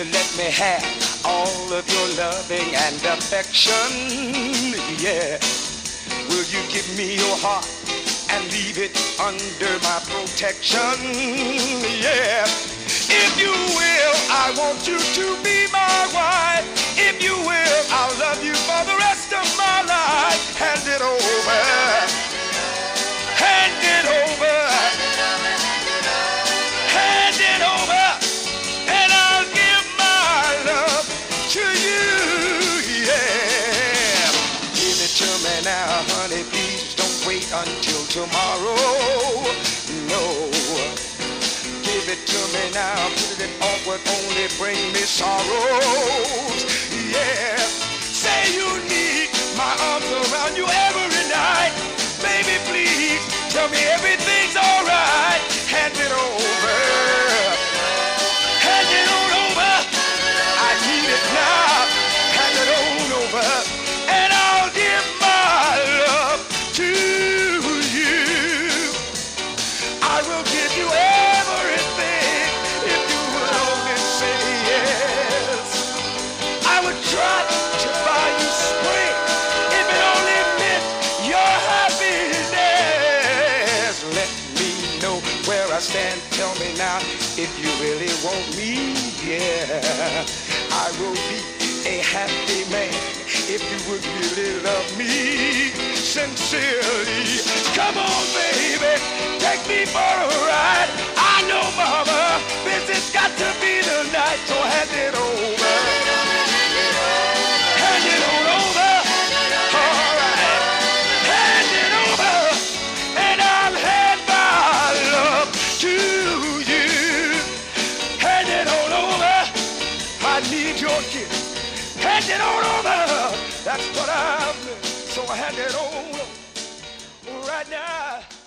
you let me have all of your loving and affection? Yeah. Will you give me your heart and leave it under my protection? Yeah. If you will, I want you to be my wife. If you will, I'll love you for the rest of my life. Hand it over. Hand it over. Hand it over. And I'll give my love to you. Yeah. Give it to me now, honey. Please don't wait until tomorrow. No. Give it to me now. Put it off would only bring me sorrows. Yeah. Say you need my arms around you every night. Baby, please tell me everything's alright. Hand it over. Hand it on over. I need it now. Hand it on over. And I'll give my love to you. I will give you everything if you would only say yes. I would try to buy you spring if it only meant your happiness. Let me know where I stand. Tell me now if you really want me. Yeah, I will be a happy man if you would really love me sincerely. Come on, baby, take me for a ride. I know, mama, this has got to be the night, so hand it over. Hand it on over. All right. Hand it over, and I'll hand my love to you. Hand it on over. I need your gift. Hand it on over. That's what I've been. So hand it on right now.